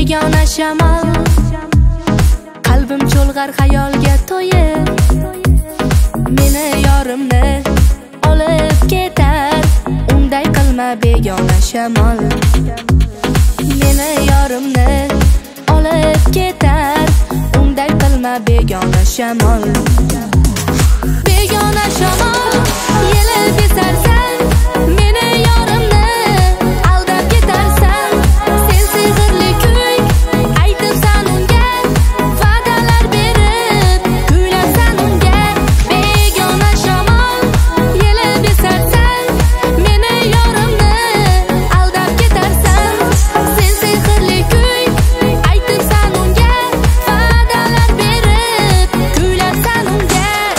begona shamol, qalbim cho'lg'ar xayolga to'yib, meni yorimni olib ketar. Unday qilma begona shamol, meni yorimni olib ketar. Unday qilma begona shamol. Begona shamol, yelib esarsan, meni yorimni aldab ketarsan. Sen sehrli kuy aytibsan unga, va'dalar berib kuylarsan unga. Begona shamol, yelib esarsan, meni yorimni aldab ketarsan. Sen sehrli kuy aytibsan unga, va'dalar berib kuylarsan unga.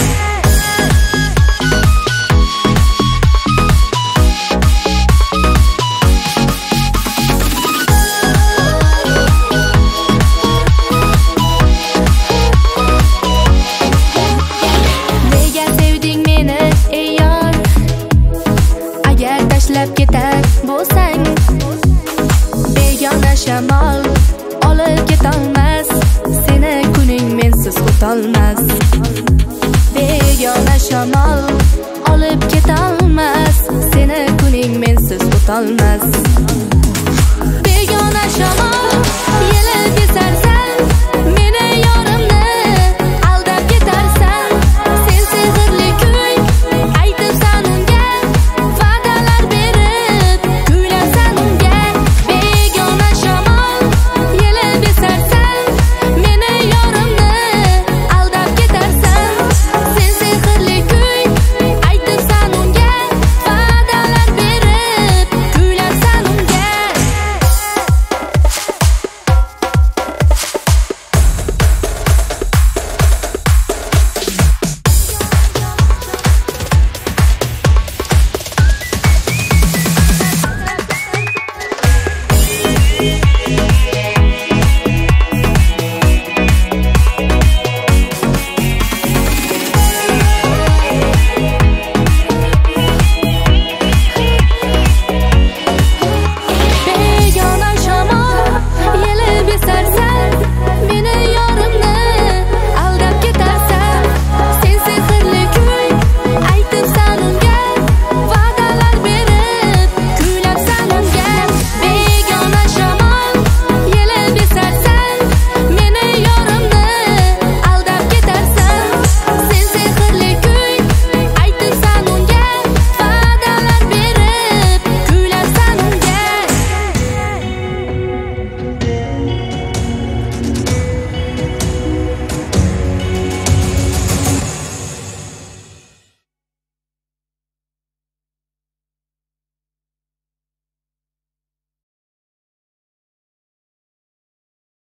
Nega sevding meni ey yor? Agar tashlab ketar bo'lsang, begona shamol olib ketolmas. Seni kuning mensiz o'tolmas. Begona shamol olib ketolmas. Seni kuning mensiz o'tolmas.